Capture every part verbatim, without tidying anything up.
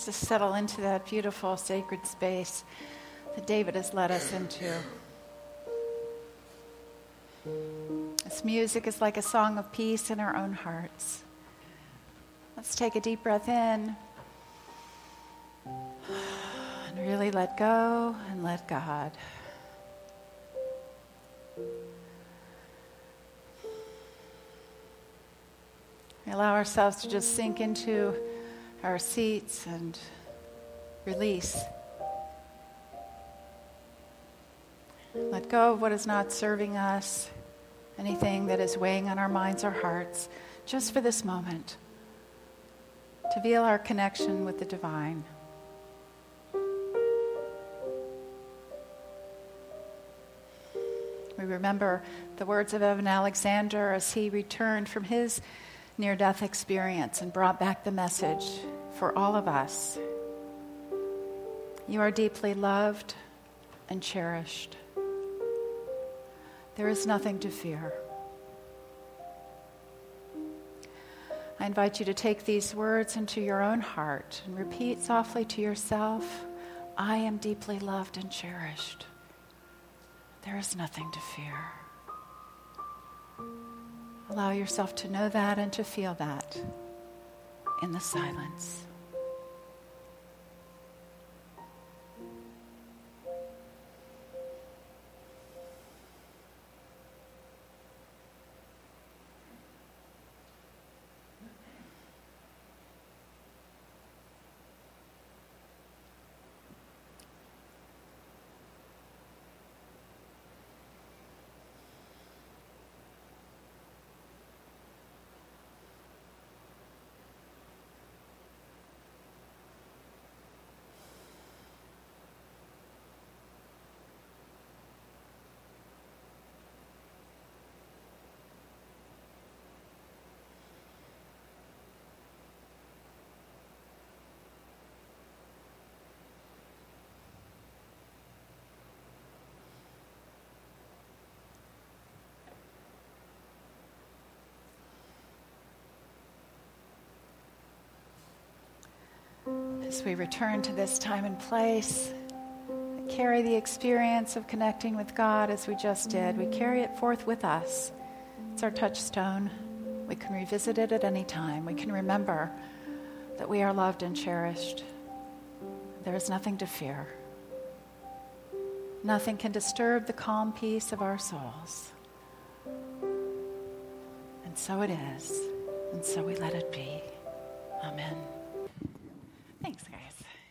to settle into that beautiful sacred space that David has led us into. This music is like a song of peace in our own hearts. Let's take a deep breath in and really let go and let God. We allow ourselves to just sink into our seats and release. Let go of what is not serving us, anything that is weighing on our minds or hearts, just for this moment, to feel our connection with the divine. We remember the words of Evan Alexander as he returned from his near-death experience and brought back the message for all of us. You are deeply loved and cherished. There is nothing to fear. I invite you to take these words into your own heart and repeat softly to yourself, I am deeply loved and cherished. There is nothing to fear. Allow yourself to know that and to feel that in the silence. As we return to this time and place, carry the experience of connecting with God as we just did. We carry it forth with us. It's our touchstone. We can revisit it at any time. We can remember that we are loved and cherished. There is nothing to fear. Nothing can disturb the calm peace of our souls. And so it is, and so we let it be. Amen. Thanks, guys.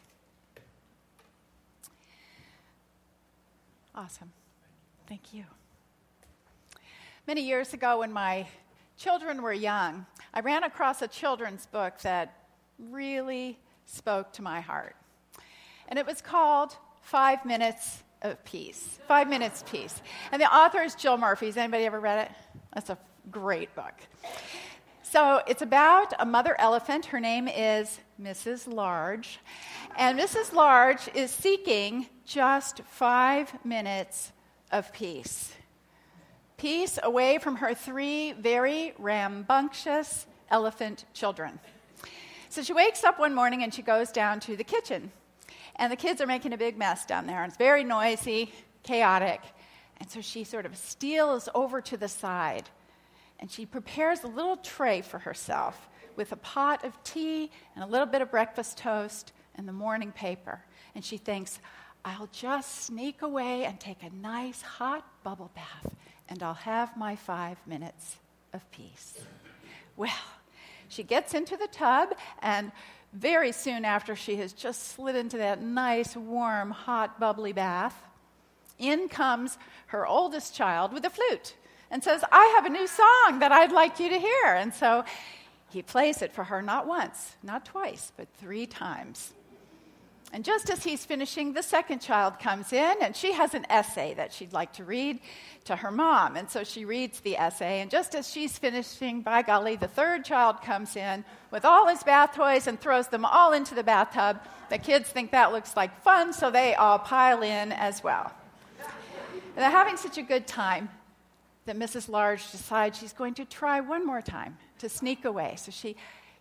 Awesome. Thank you. Many years ago, when my children were young, I ran across a children's book that really spoke to my heart. And it was called Five Minutes of Peace. Five Minutes Peace. And the author is Jill Murphy. Has anybody ever read it? That's a great book. So it's about a mother elephant. Her name is Missus Large. And Missus Large is seeking just five minutes of peace. Peace away from her three very rambunctious elephant children. So she wakes up one morning and she goes down to the kitchen. And the kids are making a big mess down there. And it's very noisy, chaotic. And so she sort of steals over to the side. And she prepares a little tray for herself with a pot of tea and a little bit of breakfast toast and the morning paper. And she thinks, I'll just sneak away and take a nice hot bubble bath, and I'll have my five minutes of peace. Well, she gets into the tub, and very soon after she has just slid into that nice, warm, hot, bubbly bath, in comes her oldest child with a flute and says, I have a new song that I'd like you to hear. And so he plays it for her not once, not twice, but three times. And just as he's finishing, the second child comes in, and she has an essay that she'd like to read to her mom. And so she reads the essay, and just as she's finishing, by golly, the third child comes in with all his bath toys and throws them all into the bathtub. The kids think that looks like fun, so they all pile in as well. And they're having such a good time that Missus Large decides she's going to try one more time to sneak away. So she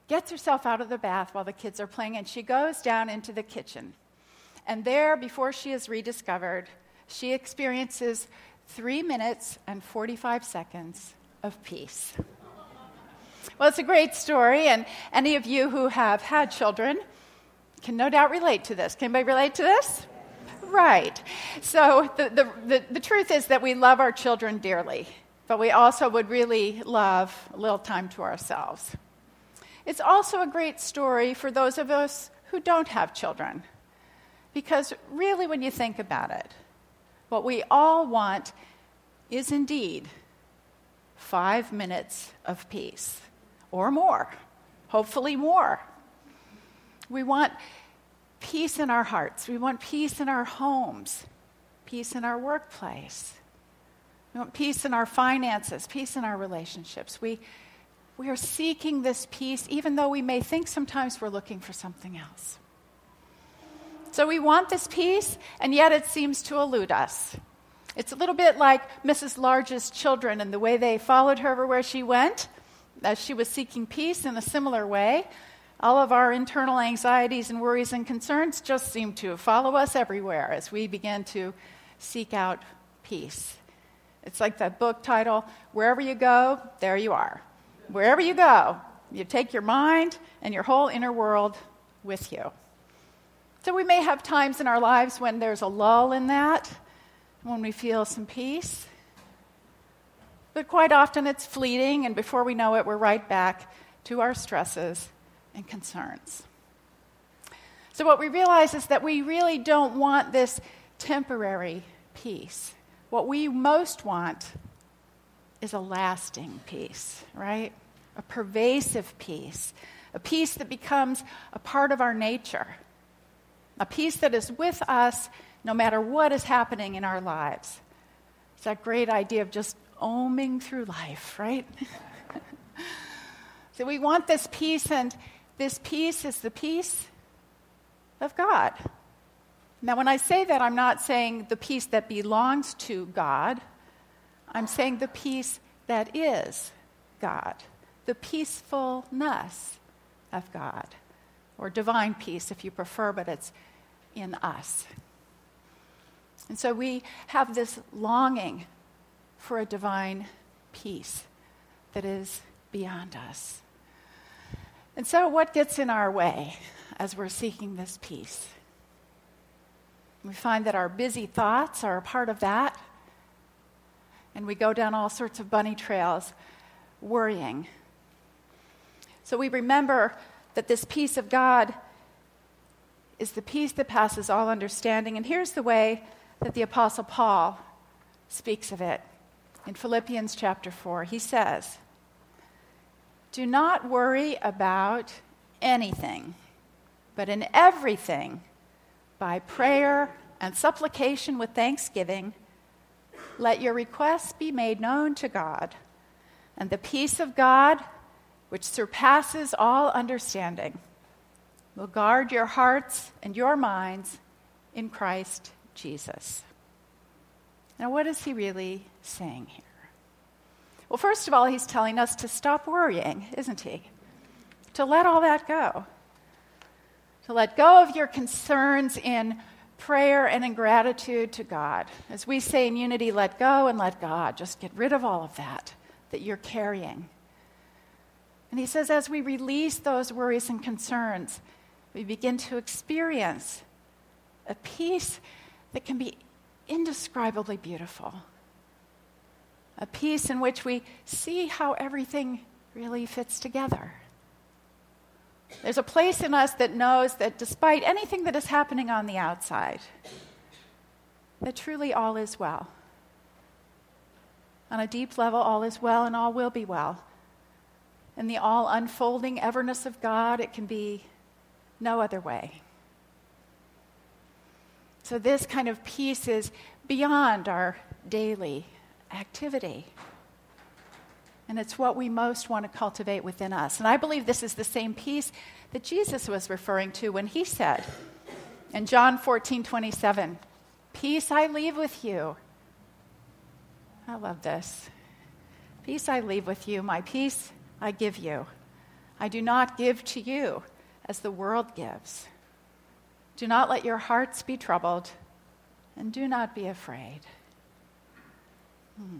gets herself out of the bath while the kids are playing, and she goes down into the kitchen. And there, before she is rediscovered, she experiences three minutes and forty-five seconds of peace. Well, it's a great story, and any of you who have had children can no doubt relate to this. Can anybody relate to this? Right. So the, the, the, the truth is that we love our children dearly, but we also would really love a little time to ourselves. It's also a great story for those of us who don't have children, because really when you think about it, what we all want is indeed five minutes of peace, or more, hopefully more. We want peace in our hearts. We want peace in our homes, peace in our workplace. We want peace in our finances, peace in our relationships. We, we are seeking this peace, even though we may think sometimes we're looking for something else. So we want this peace, and yet it seems to elude us. It's a little bit like Missus Large's children and the way they followed her everywhere she went, as she was seeking peace in a similar way. All of our internal anxieties and worries and concerns just seem to follow us everywhere as we begin to seek out peace. It's like that book title, Wherever You Go, There You Are. Wherever you go, you take your mind and your whole inner world with you. So we may have times in our lives when there's a lull in that, when we feel some peace. But quite often it's fleeting, and before we know it, we're right back to our stresses and concerns. So what we realize is that we really don't want this temporary peace. What we most want is a lasting peace, right? A pervasive peace, a peace that becomes a part of our nature, a peace that is with us no matter what is happening in our lives. It's that great idea of just oming through life, right? So we want this peace, and this peace is the peace of God. Now, when I say that, I'm not saying the peace that belongs to God. I'm saying the peace that is God, the peacefulness of God, or divine peace if you prefer, but it's in us. And so we have this longing for a divine peace that is beyond us. And so what gets in our way as we're seeking this peace? We find that our busy thoughts are a part of that, and we go down all sorts of bunny trails worrying. So we remember that this peace of God is the peace that passes all understanding, and here's the way that the Apostle Paul speaks of it. In Philippians chapter four, he says, "Do not worry about anything, but in everything, by prayer and supplication with thanksgiving, let your requests be made known to God, and the peace of God, which surpasses all understanding, will guard your hearts and your minds in Christ Jesus." Now, what is he really saying here? Well, first of all, he's telling us to stop worrying, isn't he? To let all that go. To let go of your concerns in prayer and in gratitude to God. As we say in Unity, let go and let God. Just get rid of all of that that you're carrying. And he says, as we release those worries and concerns, we begin to experience a peace that can be indescribably beautiful. A peace in which we see how everything really fits together. There's a place in us that knows that despite anything that is happening on the outside, that truly all is well. On a deep level, all is well and all will be well. In the all-unfolding everness of God, it can be no other way. So this kind of peace is beyond our daily activity. And it's what we most want to cultivate within us. And I believe this is the same peace that Jesus was referring to when he said in John fourteen twenty-seven, "Peace I leave with you." I love this. "Peace I leave with you, my peace I give you. I do not give to you as the world gives. Do not let your hearts be troubled, and do not be afraid. Hmm.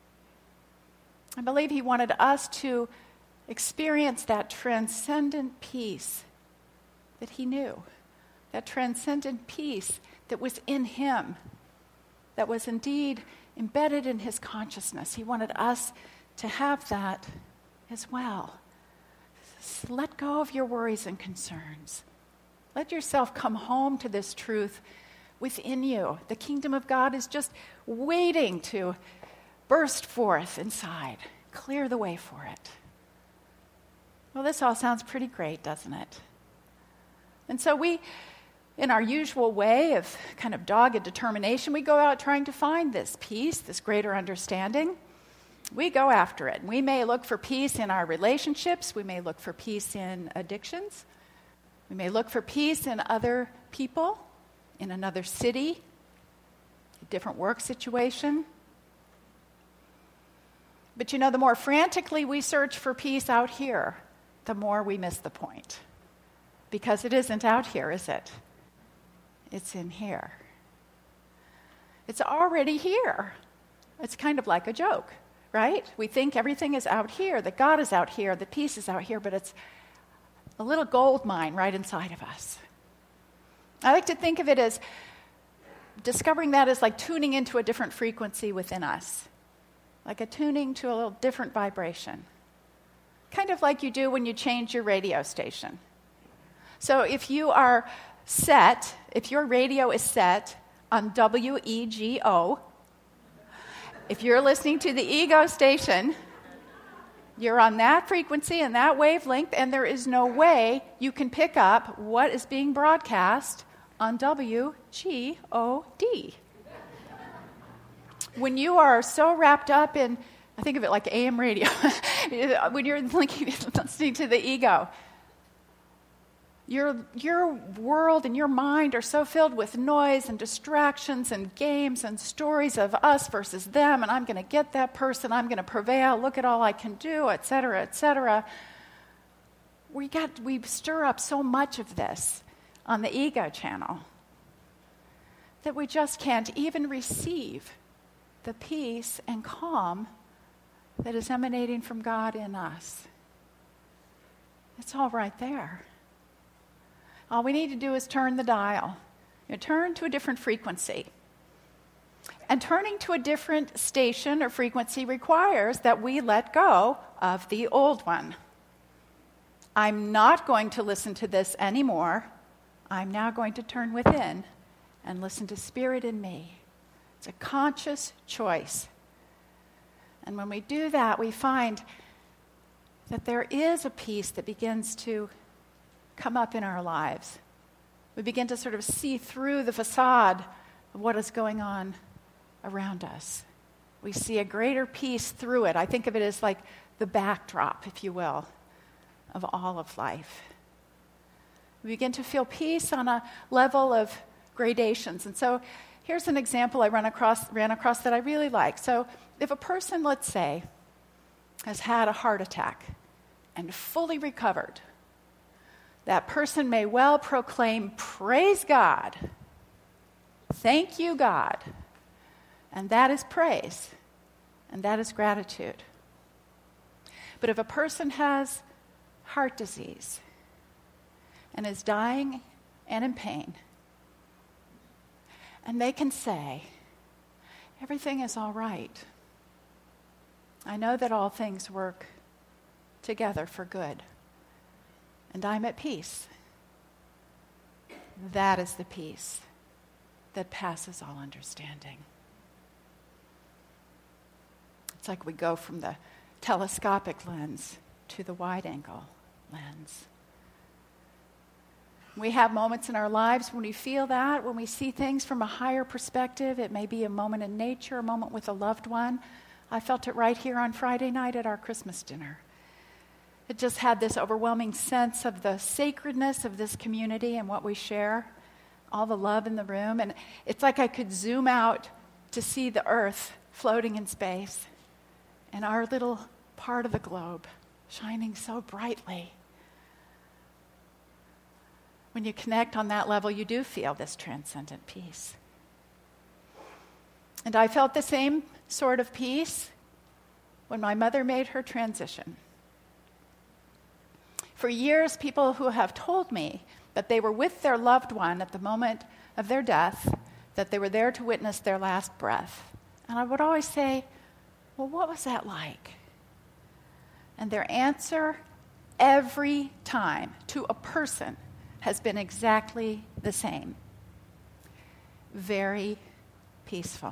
I believe he wanted us to experience that transcendent peace that he knew, that transcendent peace that was in him, that was indeed embedded in his consciousness. He wanted us to have that as well. So let go of your worries and concerns. Let yourself come home to this truth within you. The kingdom of God is just waiting to burst forth inside. Clear the way for it. Well, this all sounds pretty great, doesn't it? And so we, in our usual way of kind of dogged determination, we go out trying to find this peace, this greater understanding. We go after it. We may look for peace in our relationships. We may look for peace in addictions. We may look for peace in other people, in another city, a different work situation. But you know, the more frantically we search for peace out here, the more we miss the point. Because it isn't out here, is it? It's in here. It's already here. It's kind of like a joke, right? We think everything is out here, that God is out here, that peace is out here, but it's a little gold mine right inside of us. I like to think of it as discovering that as like tuning into a different frequency within us, like a tuning to a little different vibration, kind of like you do when you change your radio station. So if you are set, if your radio is set on W E G O, if you're listening to the ego station, you're on that frequency and that wavelength, and there is no way you can pick up what is being broadcast on W G O D. When you are so wrapped up in, I think of it like A M radio, when you're listening to the ego, your, your world and your mind are so filled with noise and distractions and games and stories of us versus them, and I'm going to get that person, I'm going to prevail, look at all I can do, et cetera, et cetera. We got, we stir up so much of this on the ego channel that we just can't even receive the peace and calm that is emanating from God in us. It's all right there. All we need to do is turn the dial. You know, turn to a different frequency. And turning to a different station or frequency requires that we let go of the old one. I'm not going to listen to this anymore. I'm now going to turn within and listen to Spirit in me. It's a conscious choice. And when we do that, we find that there is a peace that begins to come up in our lives. We begin to sort of see through the facade of what is going on around us. We see a greater peace through it. I think of it as like the backdrop, if you will, of all of life. We begin to feel peace on a level of gradations. And so here's an example I run across, ran across that I really like. So if a person, let's say, has had a heart attack and fully recovered, that person may well proclaim, "Praise God. Thank you, God." And that is praise, and that is gratitude. But if a person has heart disease and is dying and in pain, and they can say, "Everything is all right. I know that all things work together for good, and I'm at peace." That is the peace that passes all understanding. It's like we go from the telescopic lens to the wide-angle lens. We have moments in our lives when we feel that, when we see things from a higher perspective. It may be a moment in nature, a moment with a loved one. I felt it right here on Friday night at our Christmas dinner. It just had this overwhelming sense of the sacredness of this community and what we share, all the love in the room. And it's like I could zoom out to see the earth floating in space and our little part of the globe shining so brightly. When you connect on that level, you do feel this transcendent peace. And I felt the same sort of peace when my mother made her transition. For years, people who have told me that they were with their loved one at the moment of their death, that they were there to witness their last breath. And I would always say, well, what was that like? And their answer every time to a person has been exactly the same. Very peaceful.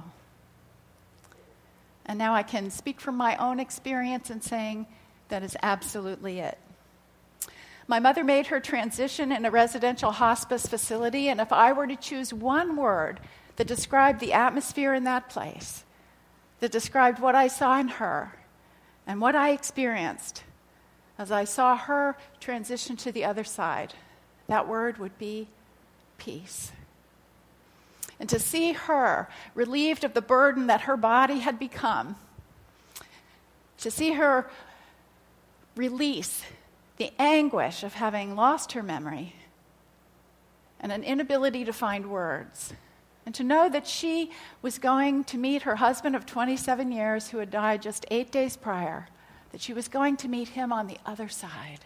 And now I can speak from my own experience in saying that is absolutely it. My mother made her transition in a residential hospice facility, and if I were to choose one word that described the atmosphere in that place, that described what I saw in her and what I experienced as I saw her transition to the other side, that word would be peace. And to see her relieved of the burden that her body had become, to see her release the anguish of having lost her memory and an inability to find words, and to know that she was going to meet her husband of twenty-seven years who had died just eight days prior, that she was going to meet him on the other side,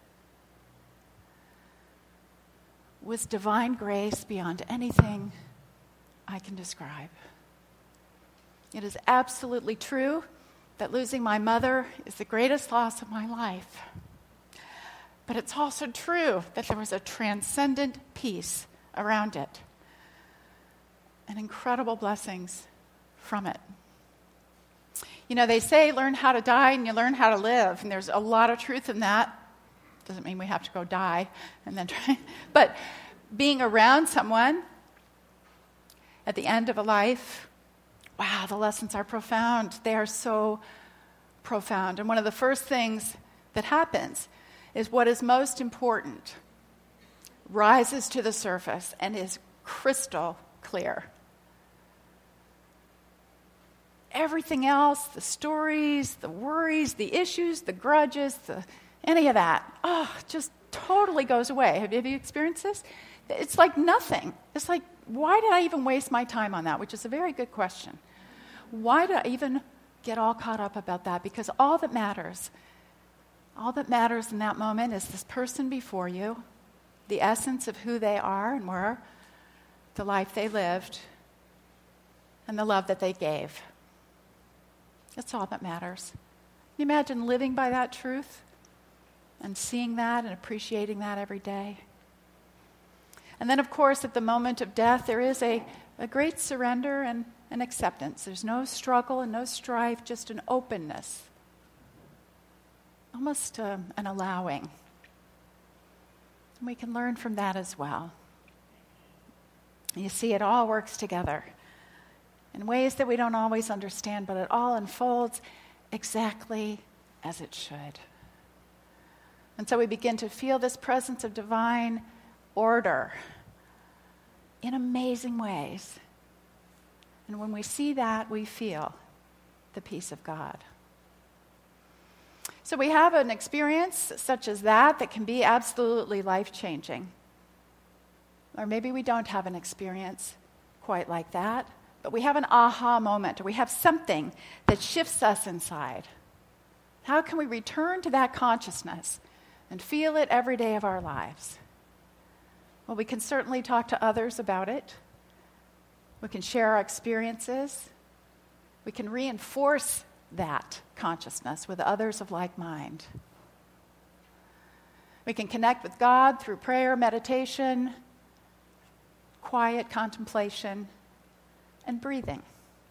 was divine grace beyond anything I can describe. It is absolutely true that losing my mother is the greatest loss of my life. But it's also true that there was a transcendent peace around it and incredible blessings from it. You know, they say learn how to die and you learn how to live, and there's a lot of truth in that. Doesn't mean we have to go die and then try. But being around someone at the end of a life, wow, the lessons are profound. They are so profound. And one of the first things that happens is what is most important rises to the surface and is crystal clear. Everything else, the stories, the worries, the issues, the grudges, the any of that, oh, just totally goes away. Have, have you experienced this? It's like nothing. It's like, why did I even waste my time on that? Which is a very good question. Why did I even get all caught up about that? Because all that matters, all that matters in that moment is this person before you, the essence of who they are and were, the life they lived, and the love that they gave. That's all that matters. Can you imagine living by that truth and seeing that and appreciating that every day? And then, of course, at the moment of death, there is a, a great surrender and an acceptance. There's no struggle and no strife, just an openness, almost um, an allowing. And we can learn from that as well. You see, it all works together in ways that we don't always understand, but it all unfolds exactly as it should. And so we begin to feel this presence of divine order in amazing ways. And when we see that, we feel the peace of God. So we have an experience such as that that can be absolutely life-changing. Or maybe we don't have an experience quite like that, but we have an aha moment, or we have something that shifts us inside. How can we return to that consciousness and feel it every day of our lives? Well, we can certainly talk to others about it. We can share our experiences. We can reinforce that consciousness with others of like mind. We can connect with God through prayer, meditation, quiet contemplation, and breathing.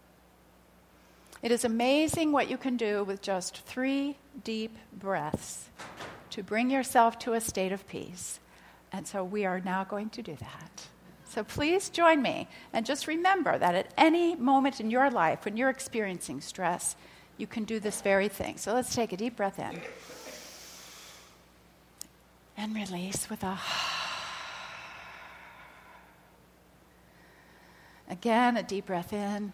It is amazing what you can do with just three deep breaths to bring yourself to a state of peace. And so we are now going to do that. So please join me, and just remember that at any moment in your life when you're experiencing stress, you can do this very thing. So let's take a deep breath in and release with a again, a deep breath in.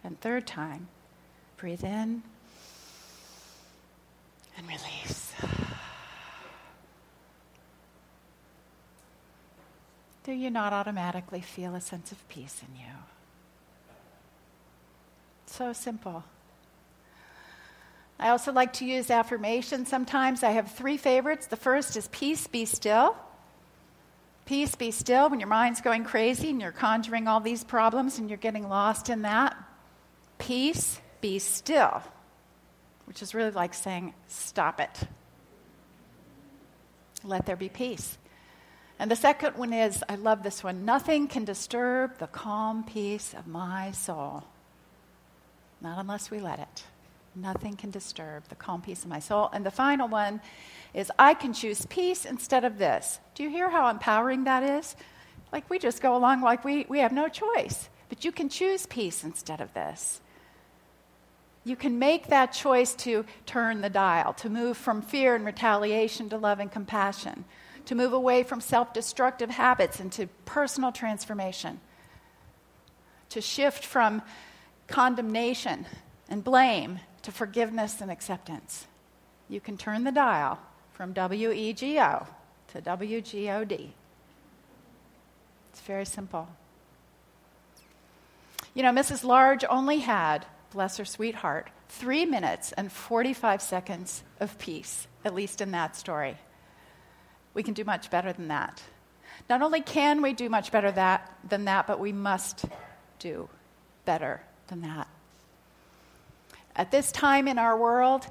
And third time, breathe in and release. Do you not automatically feel a sense of peace in you? So simple. I also like to use affirmations sometimes. I have three favorites. The first is peace, be still. Peace, be still. When your mind's going crazy and you're conjuring all these problems and you're getting lost in that. Peace, be still. Which is really like saying, stop it. Let there be peace. And the second one is, I love this one, nothing can disturb the calm peace of my soul. Not unless we let it. Nothing can disturb the calm peace of my soul. And the final one is, I can choose peace instead of this. Do you hear how empowering that is? Like we just go along like we, we have no choice. But you can choose peace instead of this. You can make that choice to turn the dial, to move from fear and retaliation to love and compassion, to move away from self-destructive habits into personal transformation, to shift from condemnation and blame to forgiveness and acceptance. You can turn the dial from W E G O to W G O D. It's very simple. You know, Missus Large only had, bless her sweetheart, three minutes and forty-five seconds of peace, at least in that story. We can do much better than that. Not only can we do much better that, than that, but we must do better than that. At this time in our world,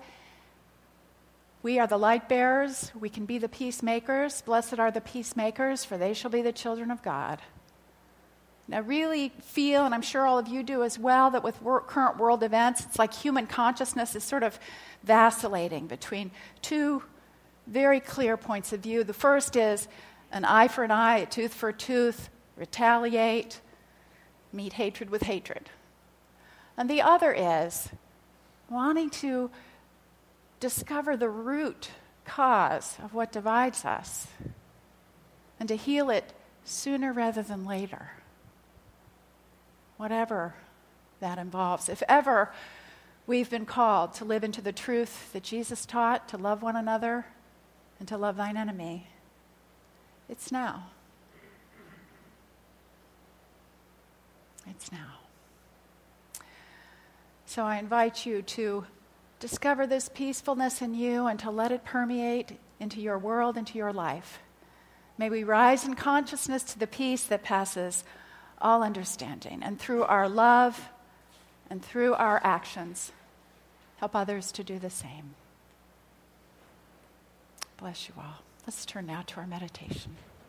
we are the light bearers. We can be the peacemakers. Blessed are the peacemakers, for they shall be the children of God. And I really feel, and I'm sure all of you do as well, that with wor- current world events, it's like human consciousness is sort of vacillating between two very clear points of view. The first is an eye for an eye, a tooth for a tooth, retaliate, meet hatred with hatred. And the other is wanting to discover the root cause of what divides us and to heal it sooner rather than later. Whatever that involves. If ever we've been called to live into the truth that Jesus taught, to love one another and to love thine enemy, it's now. It's now. So I invite you to discover this peacefulness in you and to let it permeate into your world, into your life. May we rise in consciousness to the peace that passes all understanding, and through our love and through our actions, help others to do the same. Bless you all. Let's turn now to our meditation.